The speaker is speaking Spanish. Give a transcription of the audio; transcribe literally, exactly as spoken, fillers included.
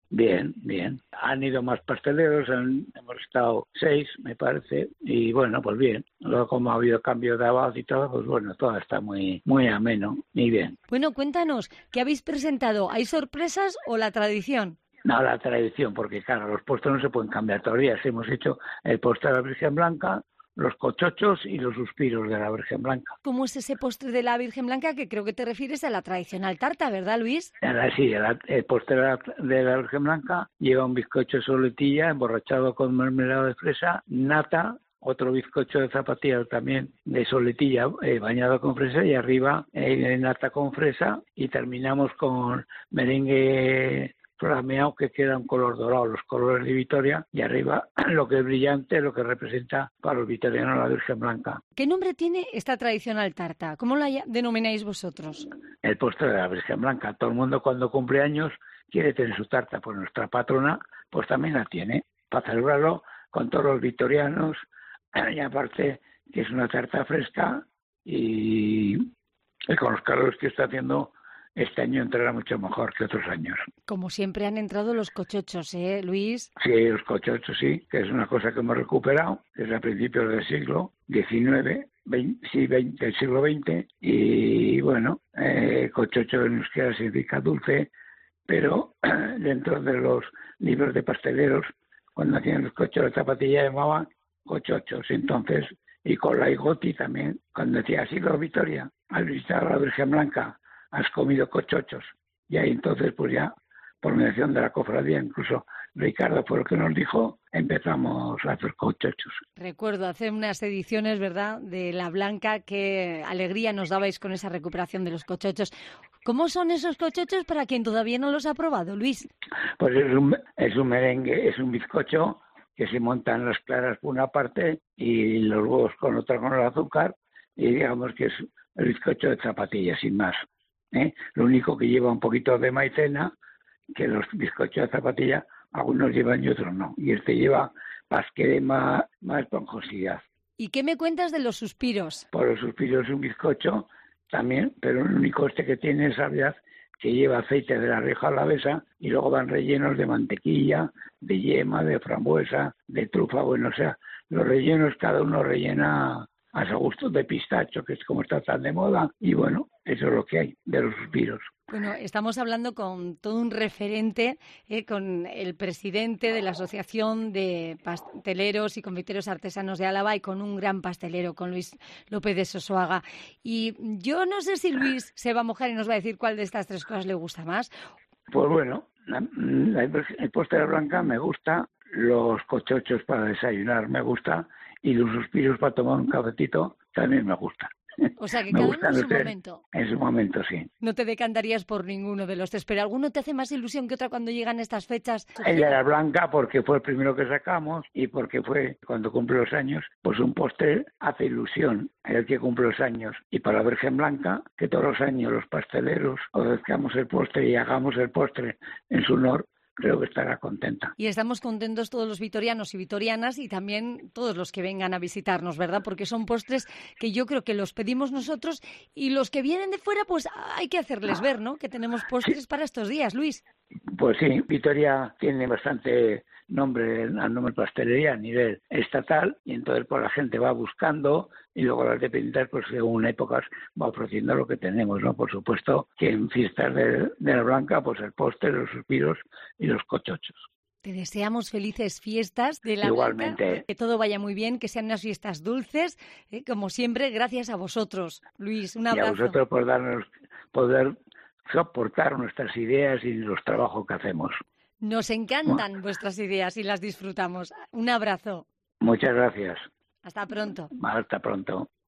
Bien, bien. Han ido más pasteleros, han, hemos estado seis, me parece, y bueno, pues bien. Luego, como ha habido cambio de abad y todo, pues bueno, todo está muy muy ameno y bien. Bueno, cuéntanos, ¿qué habéis presentado? ¿Hay sorpresas o la tradición? No, la tradición, porque claro, los postres no se pueden cambiar todos los días. Hemos hecho el postre de la Virgen Blanca, los cochochos y los suspiros de la Virgen Blanca. ¿Cómo es ese postre de la Virgen Blanca? Que creo que te refieres a la tradicional tarta, ¿verdad, Luis? Ahora sí, el, el postre de la, de la Virgen Blanca lleva un bizcocho de soletilla emborrachado con mermelada de fresa, nata, otro bizcocho de zapatilla también de soletilla eh, bañado con fresa y arriba eh, nata con fresa y terminamos con merengue flameado que queda un color dorado, los colores de Vitoria, y arriba lo que es brillante, lo que representa para los vitorianos la Virgen Blanca. ¿Qué nombre tiene esta tradicional tarta? ¿Cómo la denomináis vosotros? El postre de la Virgen Blanca. Todo el mundo cuando cumple años quiere tener su tarta, pues nuestra patrona pues también la tiene, para celebrarlo con todos los vitorianos, y aparte que es una tarta fresca y, y con los calores que está haciendo este año entrará mucho mejor que otros años. Como siempre han entrado los cochochos, ¿eh, Luis? Sí, los cochochos sí, que es una cosa que hemos recuperado desde a principios del siglo diecinueve, veinte, sí, veinte, del siglo veinte, y bueno, eh, cochocho en euskera significa dulce, pero dentro de los libros de pasteleros, cuando hacían los cochos de zapatilla llamaban cochochos, entonces, y con la igoti también, cuando decía así, lo Vitoria, al visitar a la Virgen Blanca, has comido cochochos. Y ahí entonces, pues ya, por mediación de la cofradía, incluso Ricardo fue lo que nos dijo, empezamos a hacer cochochos. Recuerdo hacer unas ediciones, ¿verdad?, de La Blanca, qué alegría nos dabais con esa recuperación de los cochochos. ¿Cómo son esos cochochos para quien todavía no los ha probado, Luis? Pues es un, es un merengue, es un bizcocho que se montan las claras por una parte y los huevos con otra con el azúcar, y digamos que es el bizcocho de zapatilla, sin más. ¿Eh? Lo único que lleva un poquito de maicena, que los bizcochos de zapatilla algunos llevan y otros no, y este lleva pasquere más, más esponjosidad. ¿Y qué me cuentas de los suspiros? Por los suspiros es un bizcocho también, pero el único este que tiene es sabiedad que lleva aceite de la Rioja Alavesa y luego van rellenos de mantequilla, de yema, de frambuesa, de trufa, bueno, o sea, los rellenos cada uno rellena a su gusto, de pistacho, que es como está tan de moda, y bueno, eso es lo que hay de los suspiros. Bueno, estamos hablando con todo un referente, eh, con el presidente de la Asociación de Pasteleros y Confiteros Artesanos de Álava y con un gran pastelero, con Luis López de Sosoaga. Y yo no sé si Luis se va a mojar y nos va a decir cuál de estas tres cosas le gusta más. Pues bueno, la, la, el postre de blanca me gusta, los cochochos para desayunar me gusta y los suspiros para tomar un cafetito también me gusta. O sea, que cada uno en su momento. En su momento, sí. No te decantarías por ninguno de los tres, pero ¿alguno te hace más ilusión que otra cuando llegan estas fechas? El de la blanca, porque fue el primero que sacamos y porque fue cuando cumple los años, pues un postre hace ilusión el que cumple los años. Y para la Virgen Blanca, que todos los años los pasteleros ofrezcamos el postre y hagamos el postre en su honor, creo que estará contenta. Y estamos contentos todos los vitorianos y vitorianas y también todos los que vengan a visitarnos, ¿verdad? Porque son postres que yo creo que los pedimos nosotros y los que vienen de fuera, pues hay que hacerles ver, ¿no? Que tenemos postres para estos días, Luis. Pues sí, Vitoria tiene bastante nombre, al nombre de pastelería a nivel estatal y entonces pues la gente va buscando y luego las dependientes pues según épocas va ofreciendo lo que tenemos, ¿no? Por supuesto que en fiestas de, de la Blanca pues el postre, los suspiros y los cochochos. Te deseamos felices fiestas de la Igualmente. Blanca, que todo vaya muy bien, que sean unas fiestas dulces, ¿eh? Como siempre, gracias a vosotros. Luis, un abrazo. Y a vosotros por darnos, poder soportar nuestras ideas y los trabajos que hacemos. Nos encantan bueno. vuestras ideas y las disfrutamos. Un abrazo. Muchas gracias. Hasta pronto. Hasta pronto.